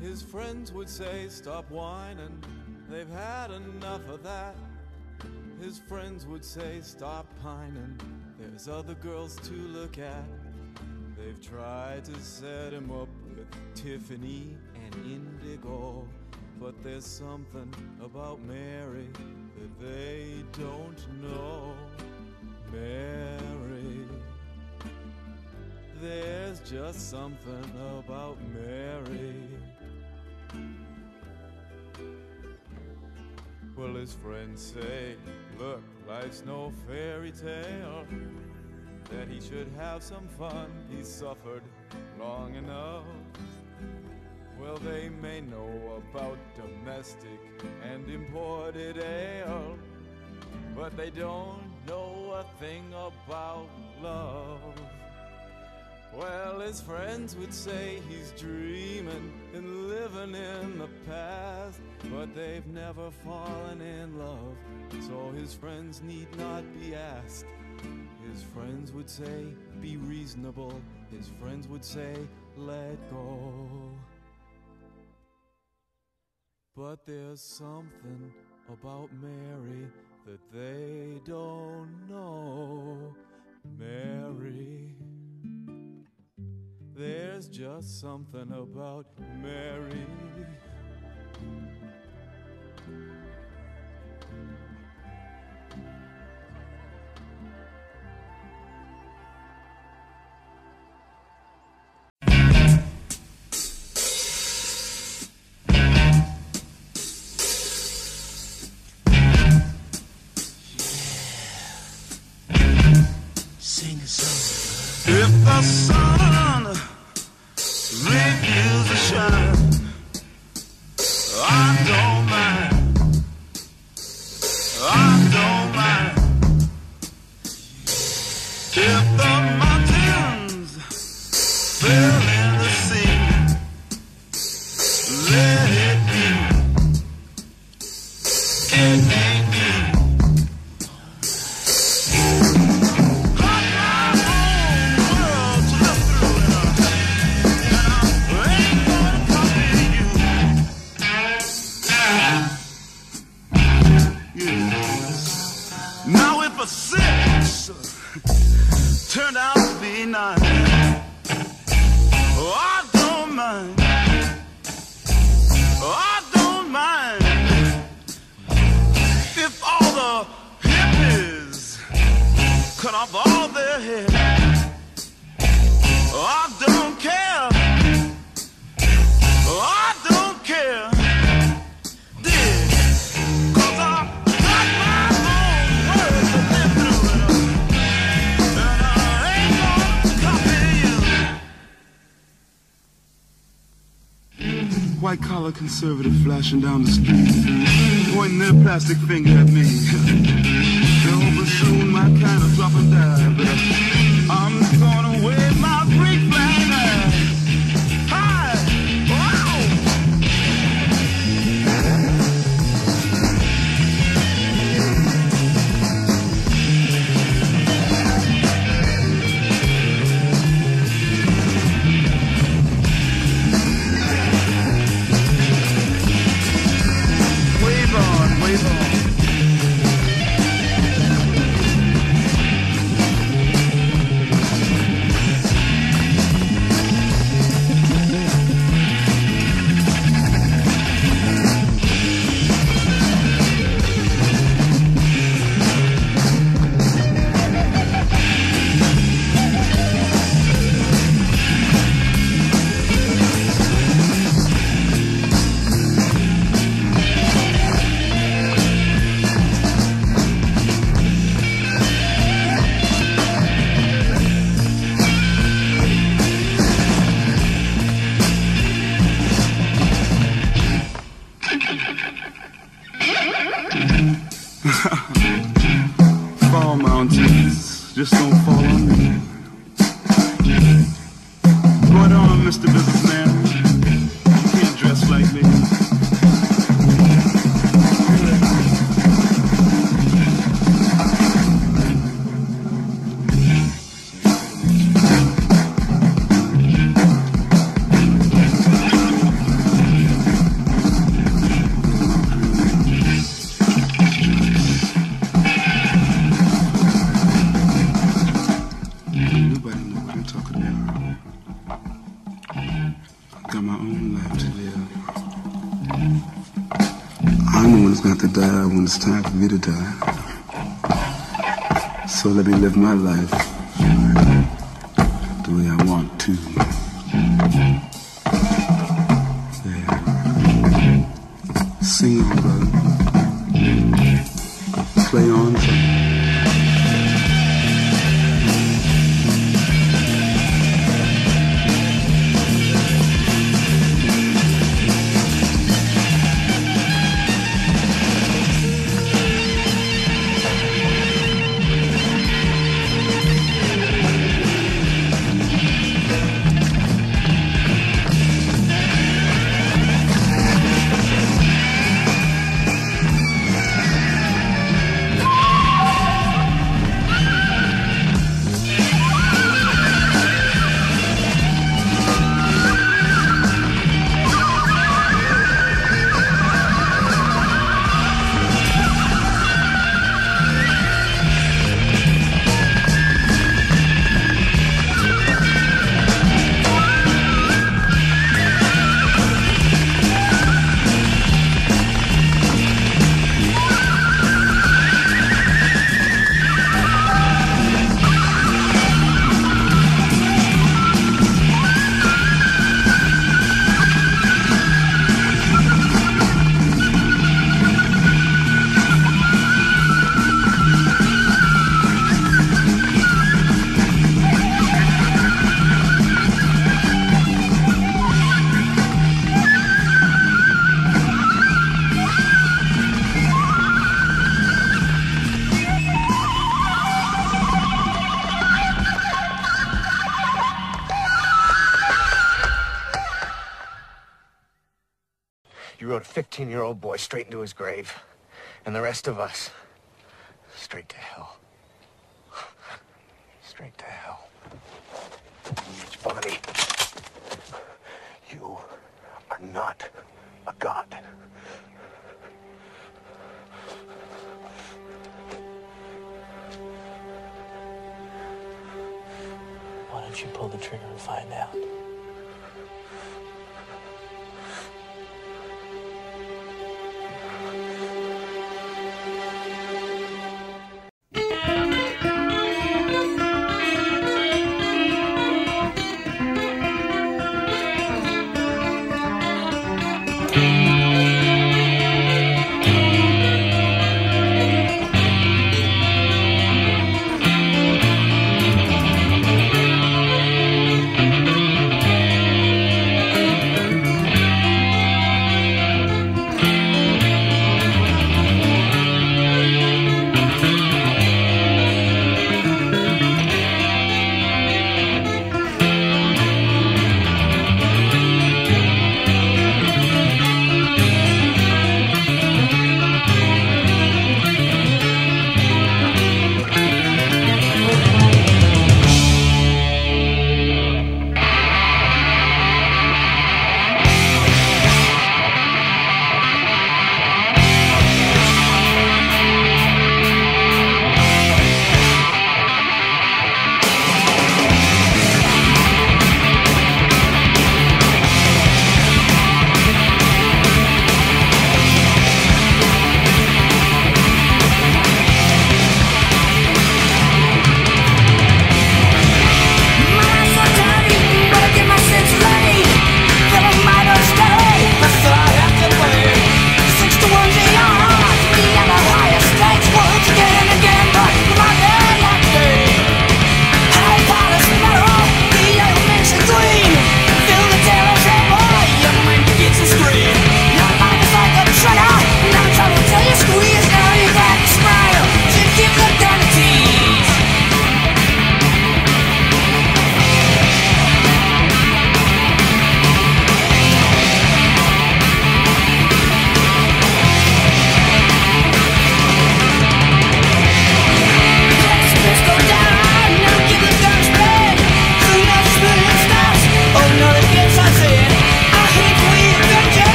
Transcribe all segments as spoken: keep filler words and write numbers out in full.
His friends would say, stop whining, they've had enough of that. His friends would say, stop pining, there's other girls to look at. They've tried to set him up with Tiffany and Indigo, but there's something about Mary that they don't know. Mary, there's just something about Mary. Well, his friends say, look, life's no fairy tale, that he should have some fun, he's suffered long enough. Well, they may know about domestic and imported ale, but they don't know a thing about love. Well, his friends would say he's dreaming and living in the past, but they've never fallen in love, so his friends need not be asked. His friends would say, be reasonable. His friends would say, let go. But there's something about Mary that they don't know. Mary, there's just something about Mary. If the sun refuses to shine, I don't mind, I don't mind. If the mountains fill in the sea, let it be. It ain't me. For six turned out to be nine. Oh, I don't mind. Oh, I don't mind if all the hippies cut off all their hair. Oh, I don't care. Oh, I don't care. Dig, 'cause I white collar conservative flashing down the street, pointing their plastic finger at me. They're hoping soon my kind of drop and die, but I'm gonna wave my Greek flag high. Hi! Wow! Wave on, wave on. Fall mountains just don't fall on me. Going on, Mister Businessman. You can't dress like me. own life to live. I know when it's got to die, when it's time for me to die. So let me live my life the way I want to. Yeah. Sing on, brother. Play on, son. fifteen-year-old boy straight into his grave. And the rest of us, straight to hell. Straight to hell. Bonnie, you are not a god. Why don't you pull the trigger and find out?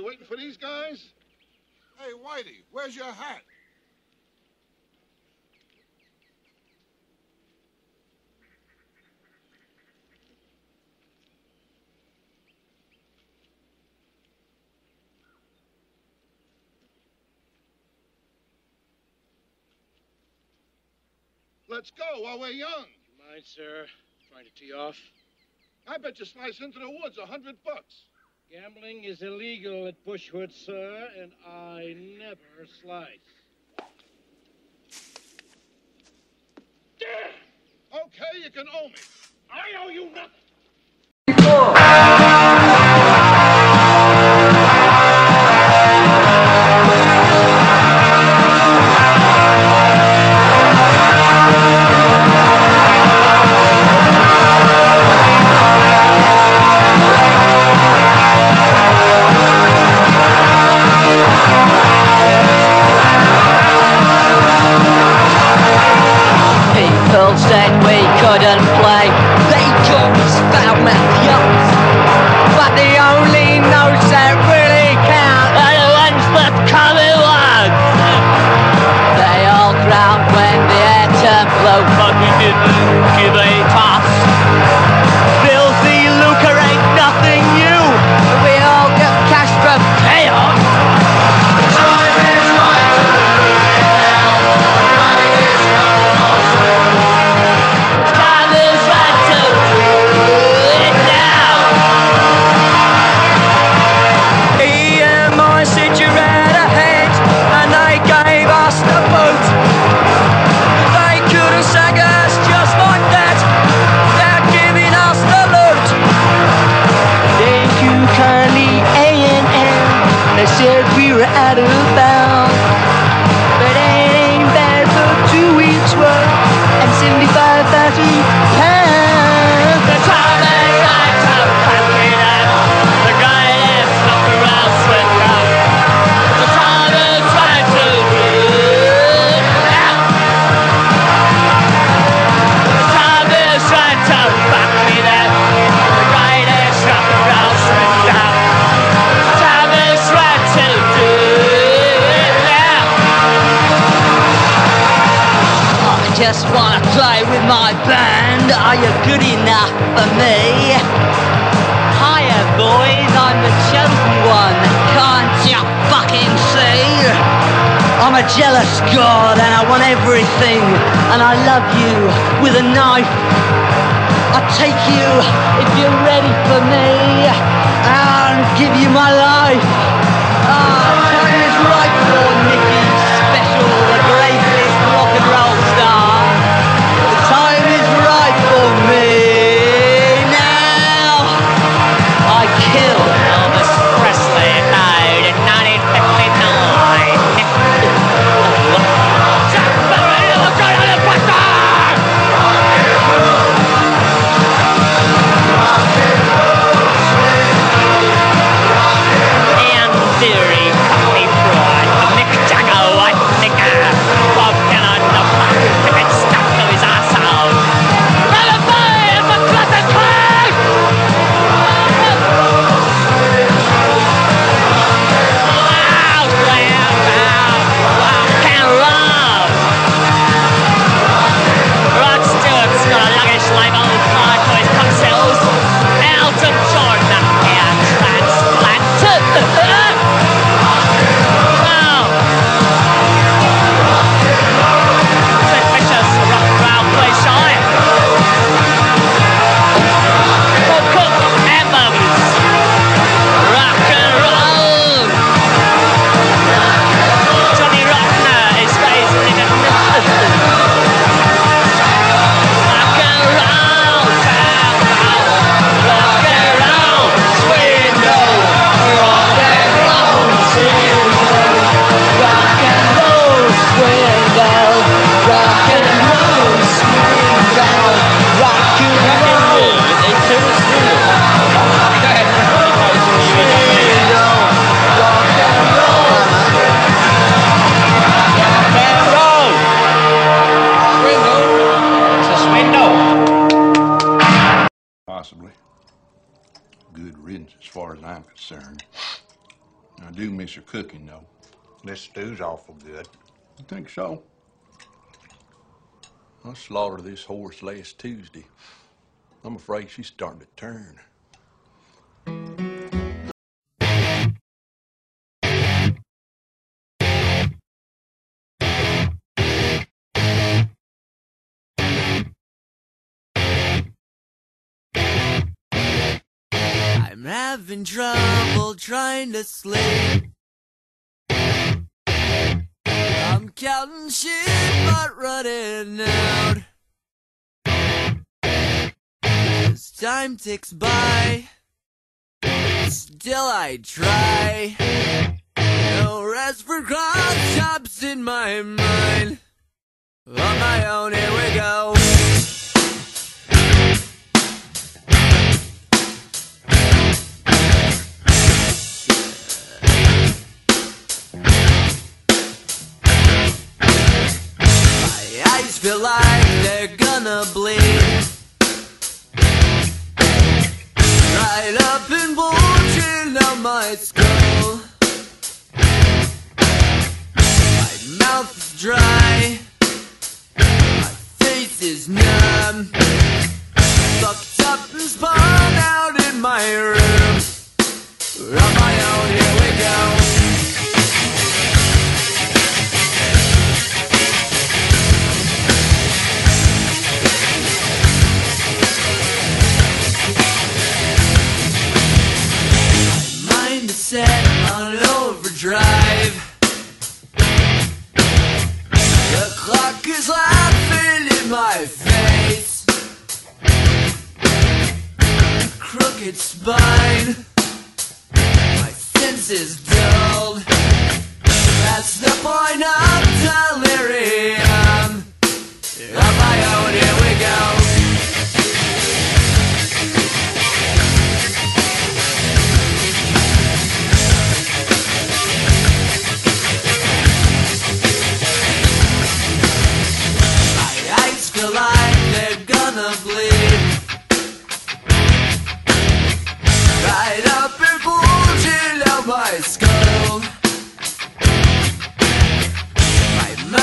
we waiting for these guys? Hey, Whitey, where's your hat? Let's go while we're young. You mind, sir, trying to tee off? I bet you slice into the woods a hundred bucks. Gambling is illegal at Bushwood, sir, and I never slice. Okay, you can owe me. I owe you nothing. People said we couldn't play. They called us foul-mouthed yonks. But the only notes that really count are the ones that come in once. They all drowned when the air turned blue, but we didn't give a toss. Filthy lucre ain't nothing new. We all get cash from chaos. Time is right to lose hell. Money is gone also. Time is right to do it now. E M I said you ran ahead, and they gave us the boot. They could have sang us just like that, without giving us the loot. Thank you kindly, A and M. They said we were out of bounds, but it ain't bad for two weeks' work and seventy-five thousand pounds. The time ain't right to cut me down. The guy that's not around sweat down. The time is right to do it now. The time is right to fuck me down. The guy that's not around sweat down. The time is right to do it now. I just wanna play with my band. Are you good enough for me? Hiya, boys, I'm the chosen one. Can't you fucking see? I'm a jealous god and I want everything. And I love you with a knife. I'll take you if you're ready for me. I'll give you my life. Ah, time is right for Nicky Special, the greatest rock and roll star. The time is right for me now. I killed Elvis Presley died in nineteen fifty-nine. And do miss her cooking, though. This stew's awful good. You think so? I slaughtered this horse last Tuesday. I'm afraid she's starting to turn. I'm having trouble trying to sleep. I'm counting sheep but running out. As time ticks by, still I try. No rest for cross chops in my mind. On my own, here we go. Eyes feel like they're gonna bleed. Right up and bulging out my skull. My mouth is dry. My face is numb. Fucked up and spun out in my room. On my own, here we go. Set on overdrive. The clock is laughing in my face. Crooked spine. My senses dulled. That's the point of delirium. On my own, here we go. Feel like they're gonna bleed. Right up and bulging out my skull. My mouth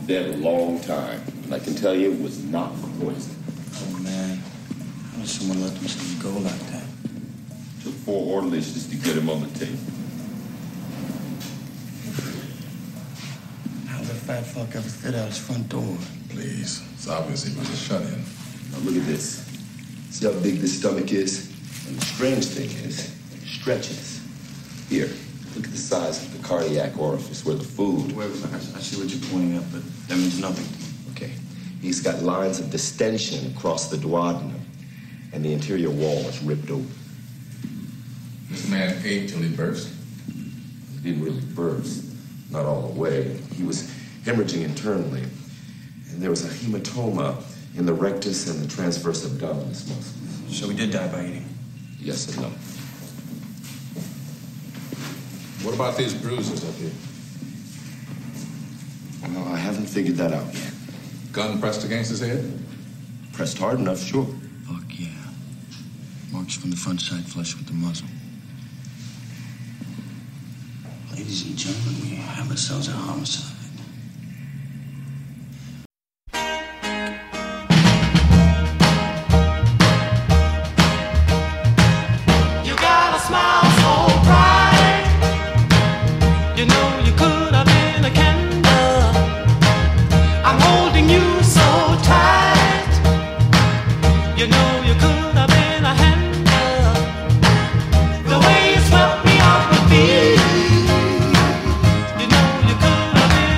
dead a long time. And I can tell you it was not poison. Oh, man. How does someone let themselves go like that? Took four orderlies just to get him on the tape. How the fat fuck ever fit out his front door? Please. It's obvious he was a shut-in. Now look at this. See how big this stomach is? And the strange thing is, it stretches. Here, look at the size of the cardiac orifice where the food... Wait, wait, I, I see what you're pointing at, but that means nothing. Okay. He's got lines of distension across the duodenum, and the interior wall is ripped open. This man ate till he burst? He didn't really burst. Not all the way. He was hemorrhaging internally. And there was a hematoma in the rectus and the transverse abdominis muscles. So he did die by eating? Yes and no. What about these bruises up here? Well, I haven't figured that out yet. Gun pressed against his head? Pressed hard enough, sure. Fuck yeah. Marks from the front side flush with the muzzle. Ladies and gentlemen, we have ourselves a homicide. You got a smile so bright. You know you could have been a candle. I'm holding you so tight. You know you could have been a handle. The way you swept me off my feet. You know you could have been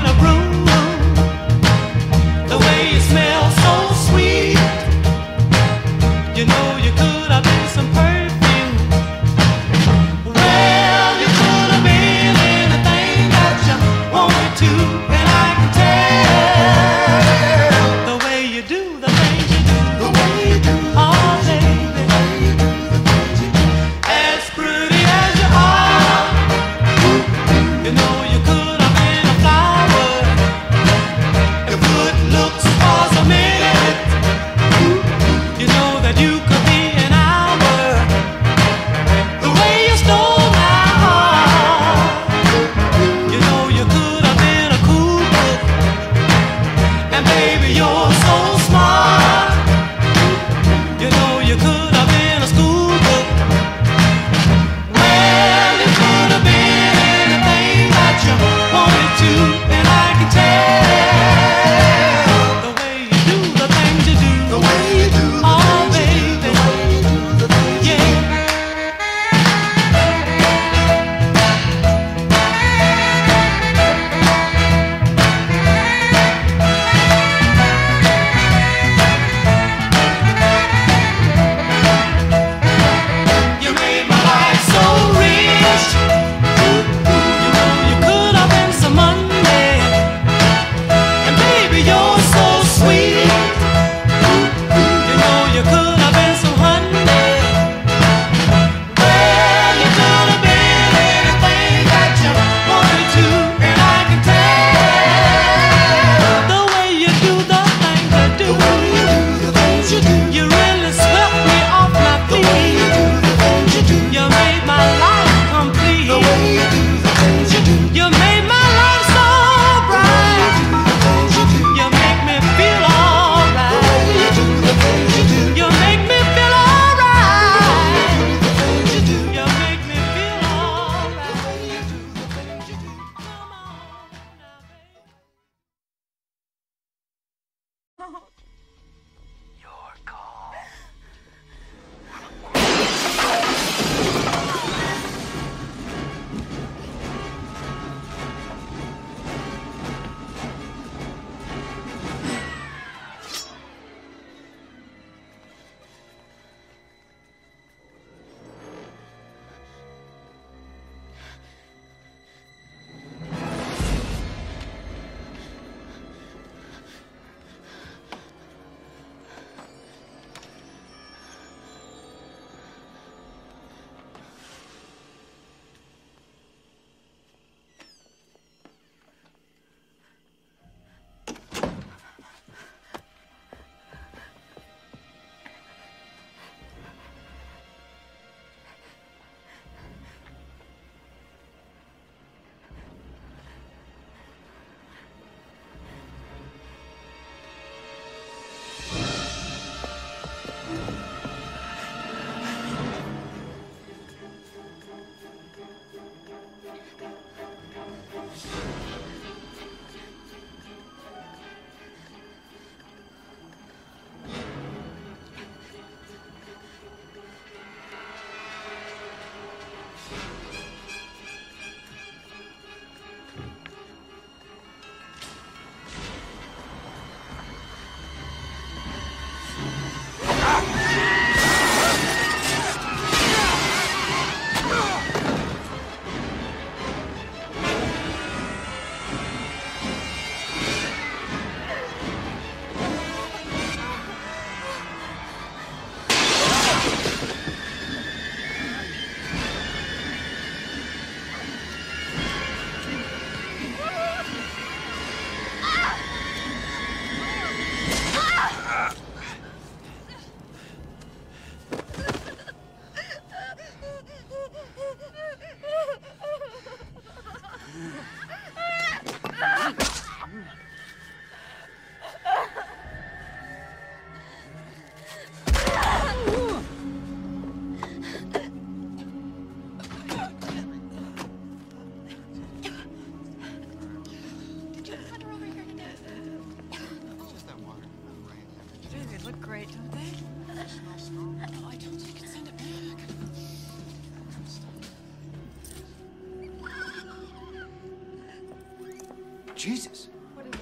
Jesus. What is it?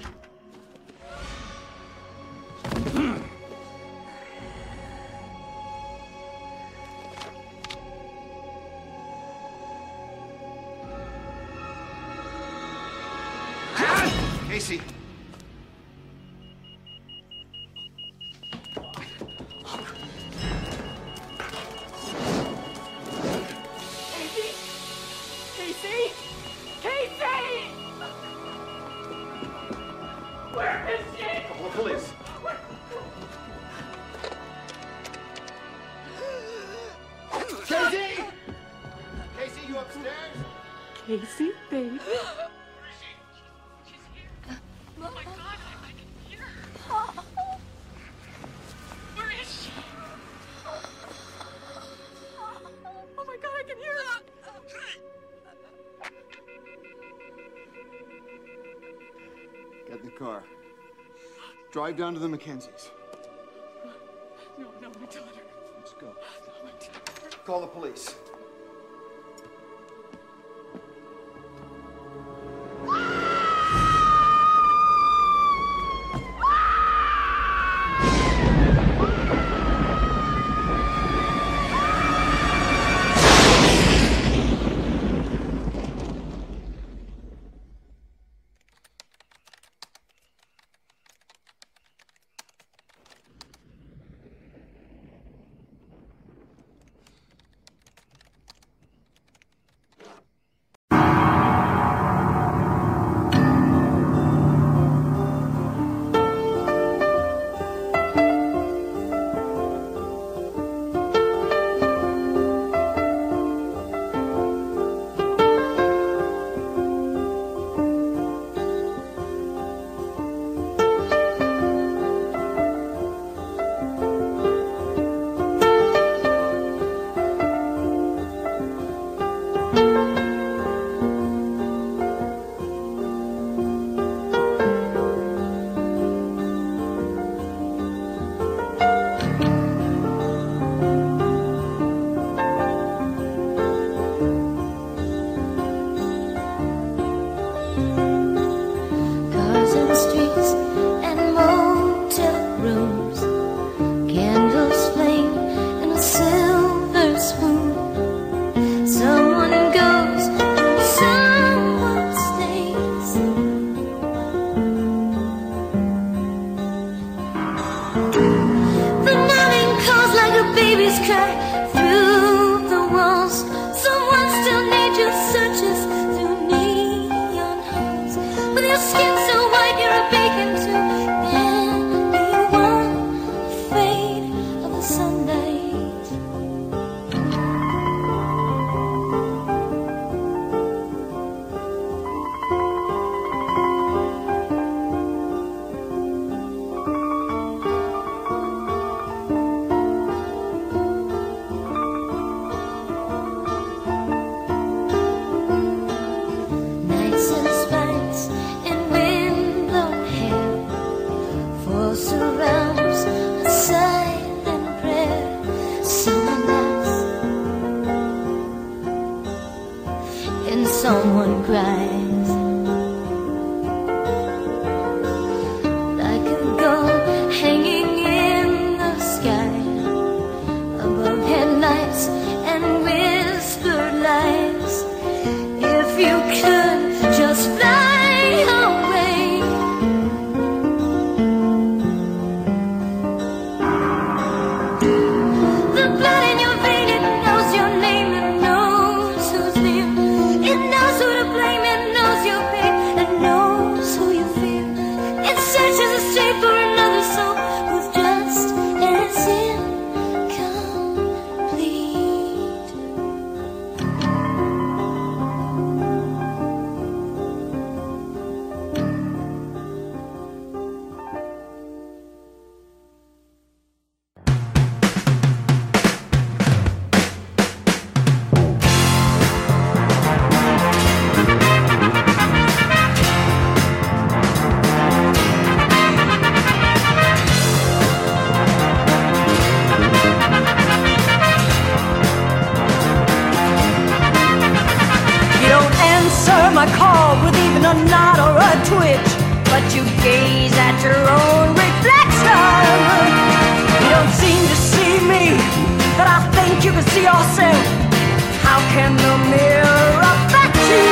Casey. Casey! Casey! Where is she? Call the police. Casey! Casey, you upstairs? Casey, baby. Oh my God, I, I can hear her. Where is she? Oh my God, I can hear her. Get in the car. Drive down to the Mackenzies. No, no, my daughter. Let's go. No, my daughter. Call the police. someone cries. Like a gull hanging in the sky, above headlights and whispered lies. If you could just fly away, the blood in your vein, it knows your name, it knows who's near, it knows who to blame, it knows twitch, but you gaze at your own reflection. You don't seem to see me, but I think you can see yourself. How can the mirror affect you?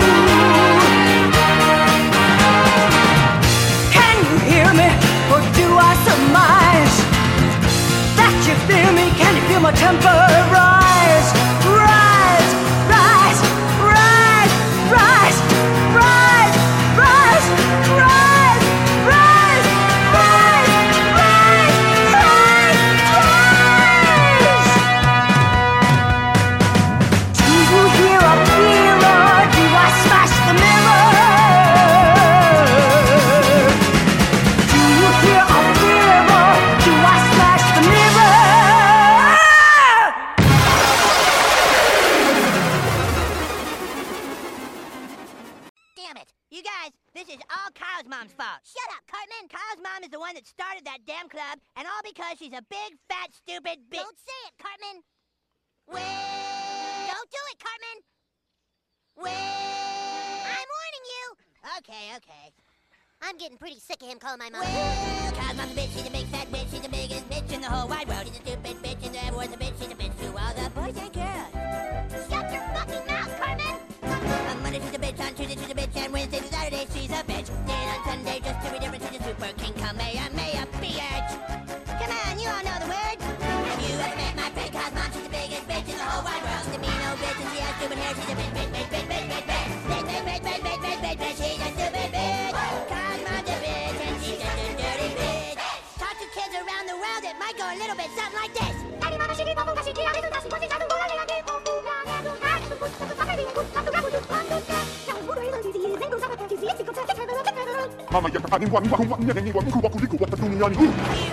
Can you hear me, or do I surmise that you fear me? Can you feel my temper rise? Rise, rise, rise, rise, rise, rise, rise, rise, rise, rise, rise, rise. Do you hear a feeler? Do I smash the mirror? Do you hear a feeler? Do I smash the mirror? Damn it. You guys, this is all Kyle's mom's fault. Shut up, Cartman. Kyle's mom is the one that started that damn club, and all because she's a big, fat, stupid bitch. Don't say it, Cartman. Well... Don't do it, Cartman. Well... I'm warning you. Okay, okay. I'm getting pretty sick of him calling my mom. Well, Kyle's mom's a bitch. She's a big, fat bitch. She's the biggest bitch in the whole wide world. She's a stupid bitch, and everyone's a bitch. She's a bitch to all the boys and girls. Shut your fucking mouth, Cartman. On Monday she's a bitch, on Tuesday she's a bitch, and Wednesday to Saturday she's a bitch. Then on Sunday, just to be different, she's a super king, Kamehameha, bitch. Come on, you all know the words. Have you ever met my friend Kyle's mom? She's the biggest bitch in the whole wide world. She's a mean old bitch, and she has stupid hair. She's a bitch, bitch, bitch, bitch, bitch, bitch, bitch. Bitch, bitch, bitch, bitch, bitch, bitch, bitch, bitch. She's a stupid bitch. Kyle's mom's a bitch, and she's just a dirty bitch. Talk to kids around the world, it might go a little bit something like this. Mama, ya ka ni wa ni wa wa ni ni wa ku wa ku ku wa ta dunia ni.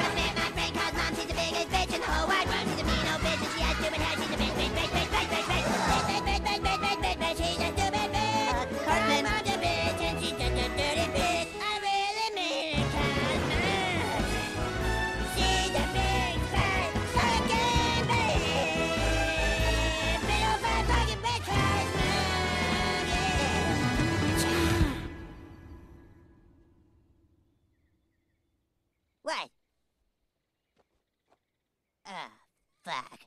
What? Ah, fuck.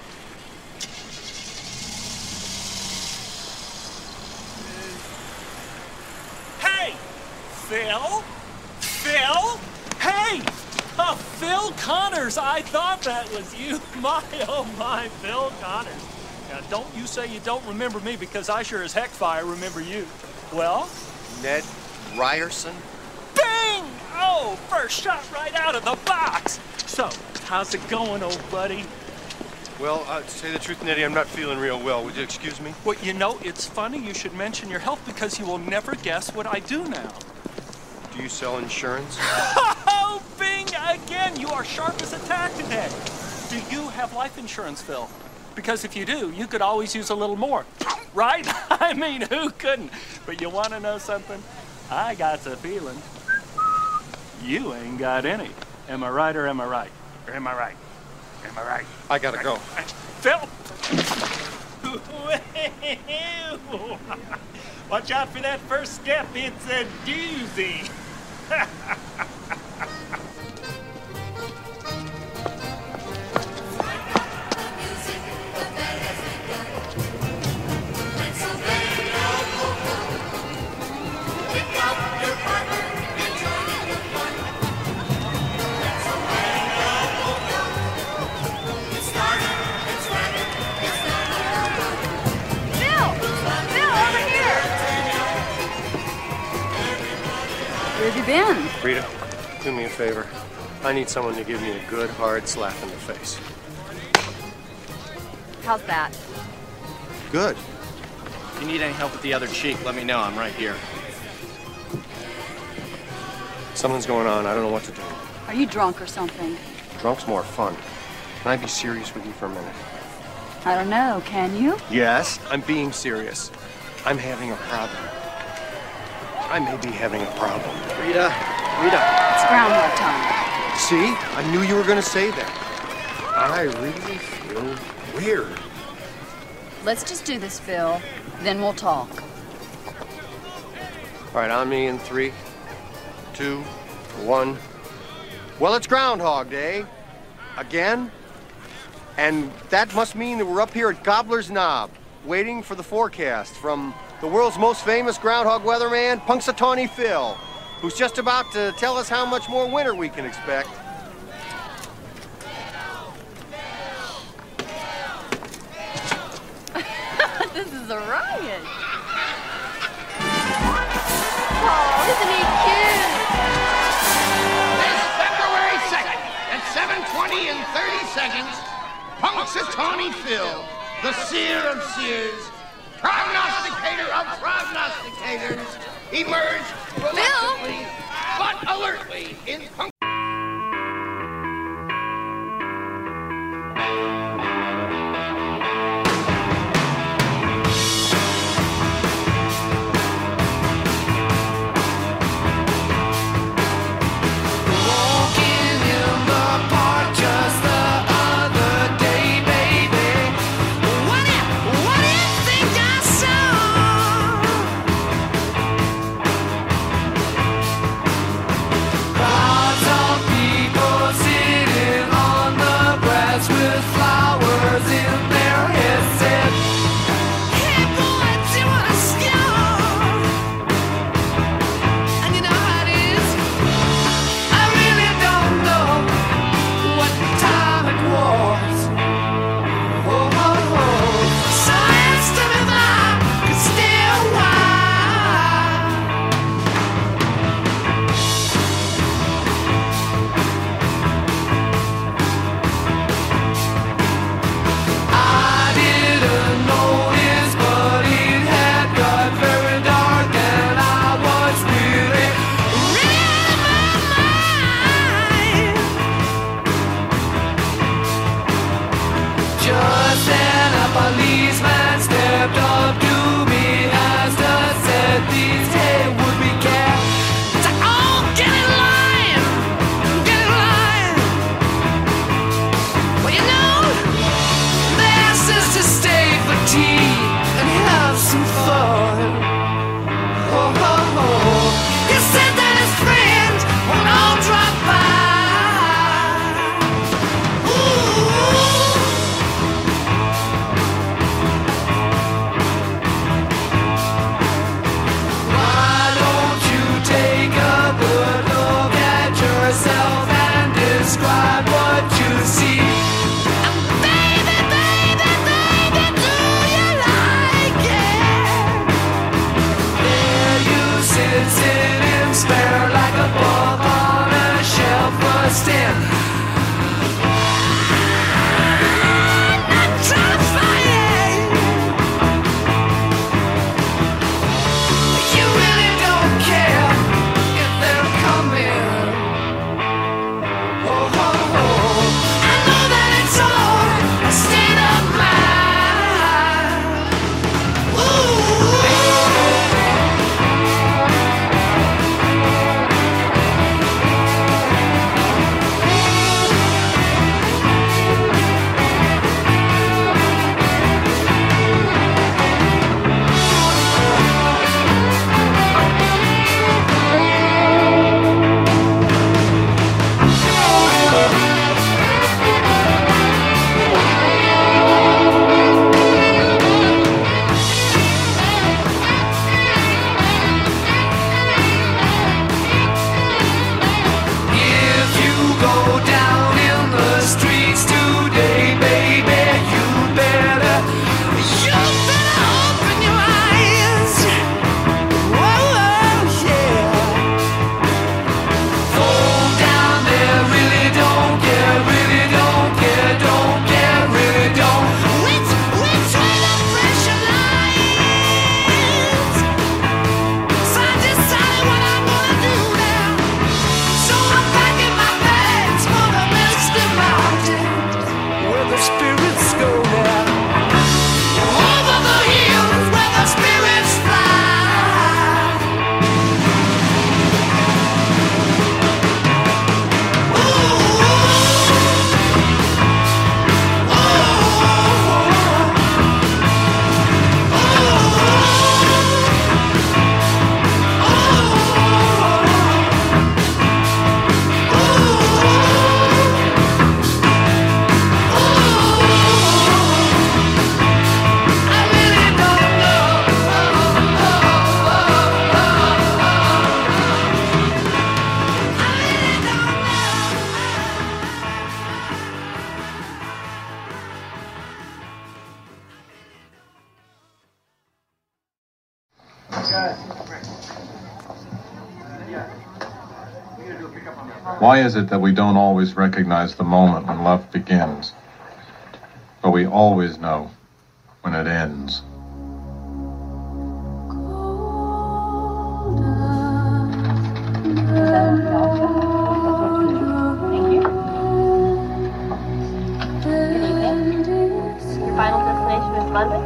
Hey! Phil? Phil? Hey! Oh, Phil Connors! I thought that was you. My, oh my, Phil Connors. Now, don't you say you don't remember me, because I sure as heck fire remember you. Well? Ned Ryerson? Bing! Oh, first shot right out of the box. So, how's it going, old buddy? Well, uh, to say the truth, Nettie, I'm not feeling real well. Would you excuse me? Well, you know, it's funny you should mention your health, because you will never guess what I do now. Do you sell insurance? Oh, Bing! Again, you are sharp as a tack today. Do you have life insurance, Phil? Because if you do, you could always use a little more. Right? I mean, who couldn't? But you want to know something? I got a feeling you ain't got any. Am I right or am I right? Or am I right? Am I right? I gotta go. Phil! Watch out for that first step. It's a doozy. Where have you been? Rita, do me a favor. I need someone to give me a good, hard slap in the face. How's that? Good. If you need any help with the other cheek, let me know. I'm right here. Something's going on. I don't know what to do. Are you drunk or something? Drunk's more fun. Can I be serious with you for a minute? I don't know. Can you? Yes, I'm being serious. I'm having a problem. I may be having a problem. Rita, Rita. It's groundhog time. See? I knew you were going to say that. I really feel weird. Let's just do this, Phil. Then we'll talk. All right, on me in three, two, one. Well, it's Groundhog Day. Again. And that must mean that we're up here at Gobbler's Knob, waiting for the forecast from the world's most famous groundhog weatherman, Punxsutawney Phil, who's just about to tell us how much more winter we can expect. This is a riot. Oh, isn't he cute? This February second at seven twenty and thirty seconds, Punxsutawney Phil, the seer of seers, prognosticator of prognosticators, emerged reluctantly but alertly in Punx. Why is it that we don't always recognize the moment when love begins, but we always know when it ends? Your final destination is London?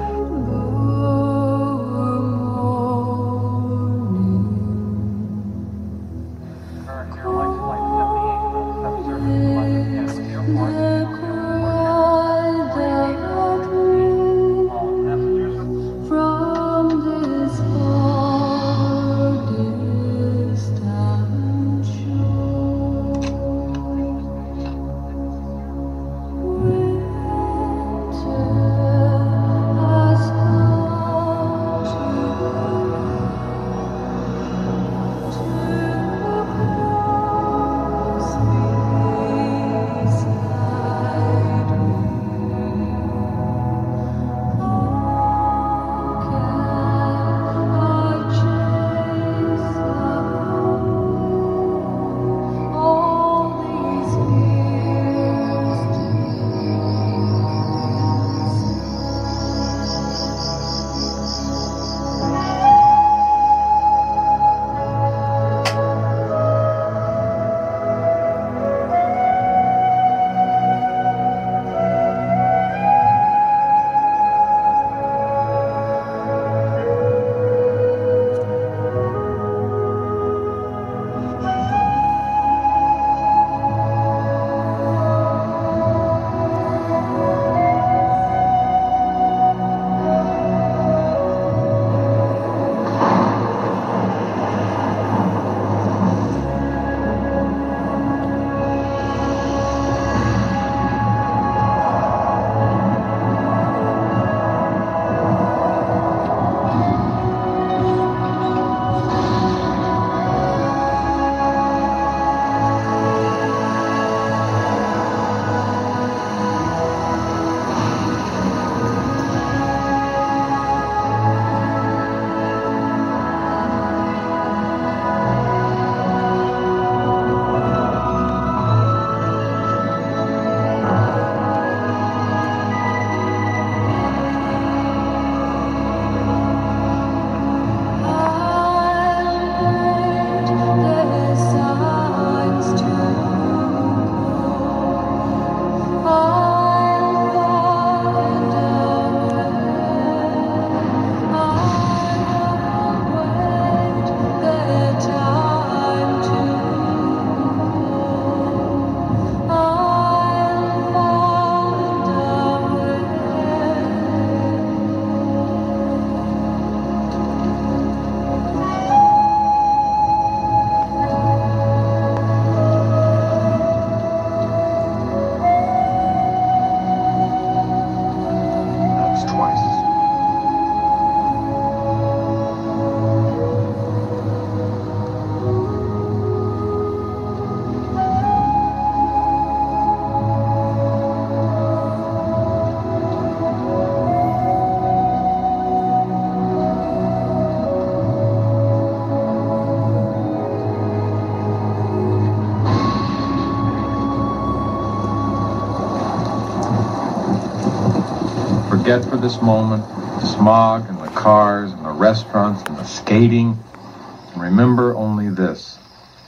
Forget for this moment the smog and the cars and the restaurants and the skating, and remember only this.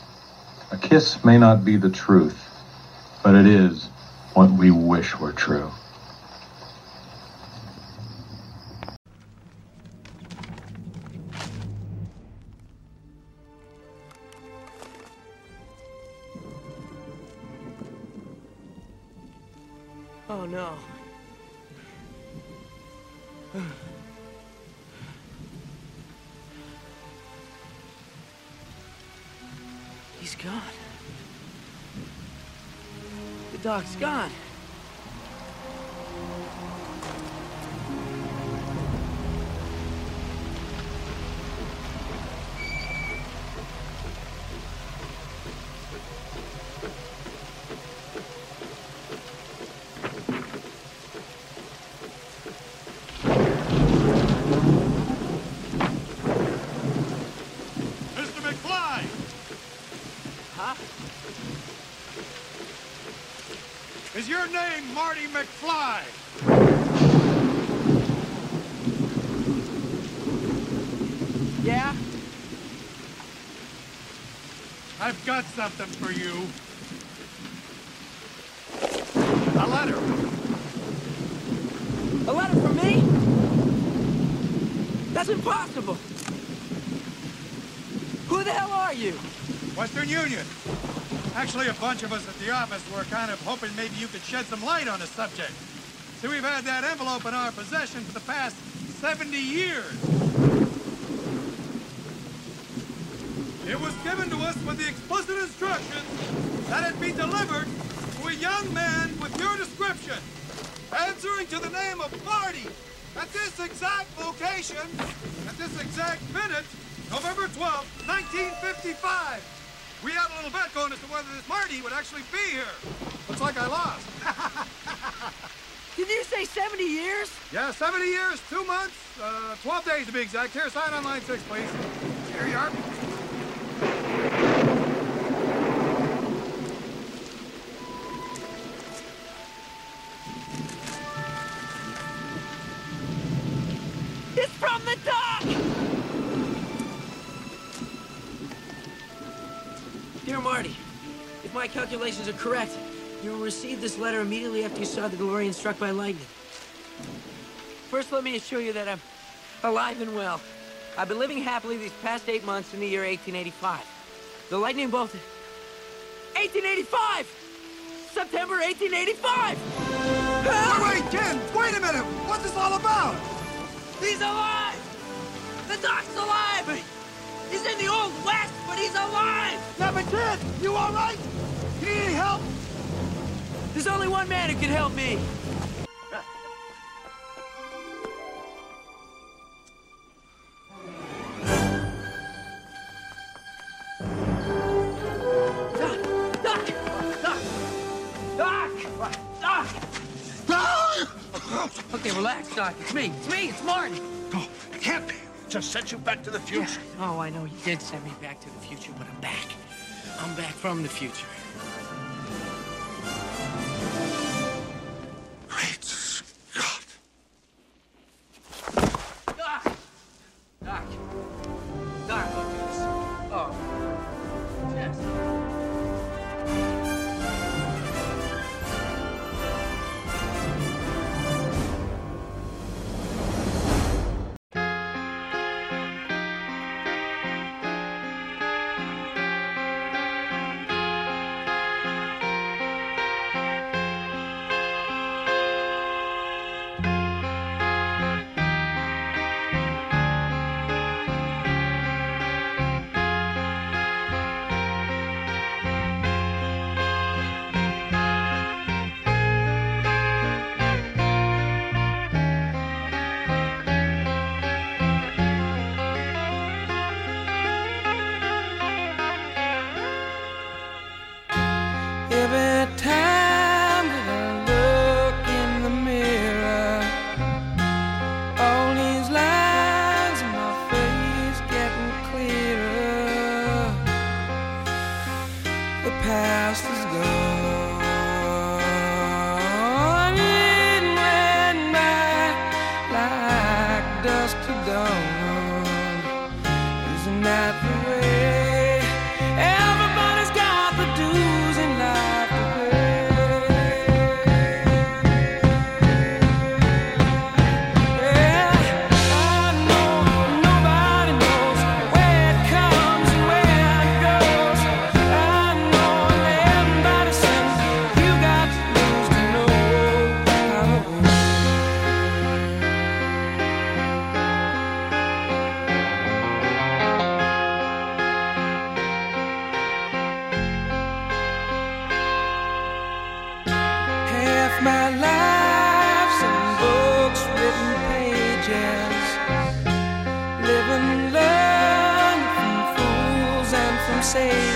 A kiss may not be the truth, but it is what we wish were true. Oh no. He's gone. The dog's gone. Marty McFly. Yeah? I've got something for you. A letter. A letter from me? That's impossible. Who the hell are you? Western Union. Actually, a bunch of us at the office were kind of hoping maybe you could shed some light on the subject. See, we've had that envelope in our possession for the past seventy years. It was given to us with the explicit instructions that it be delivered to a young man with your description, answering to the name of Marty, at this exact location, at this exact minute, November twelfth, nineteen fifty-five. We had a little bet going as to whether this Marty would actually be here. Looks like I lost. Did you say seventy years? Yeah, seventy years, two months, uh, twelve days to be exact. Here, sign on line six, please. Here you are. It's from the dock! Dear Marty, if my calculations are correct, you will receive this letter immediately after you saw the DeLorean struck by lightning. First, let me assure you that I'm alive and well. I've been living happily these past eight months in the year eighteen eighty-five. The lightning bolt... eighteen eighty-five! September eighteen eighty-five! Wait, wait, Ken! Wait a minute! What's this all about? He's alive! The doc's alive! He's in the Old West, but he's alive! Now, but Ken, you all right? You need any help? There's only one man who can help me. Okay, relax, Doc. It's me. It's me. It's Marty. Oh, it can't be. Just sent you back to the future. Yeah. Oh, I know you did send me back to the future, but I'm back. I'm back from the future. Great Scott. Doc! Doc. Doc, look at this. Oh. Yes. Every time that I look in the mirror, all these lines in my face getting clearer. The past is gone, it ran by like dust to dawn. Isn't that the way? Everybody's got the dues in life to pay. Yeah, I know nobody knows where it comes and where it goes. I know everybody says you got to lose to know how to win. Half my life's in books, written pages, living, learn from fools and from sages.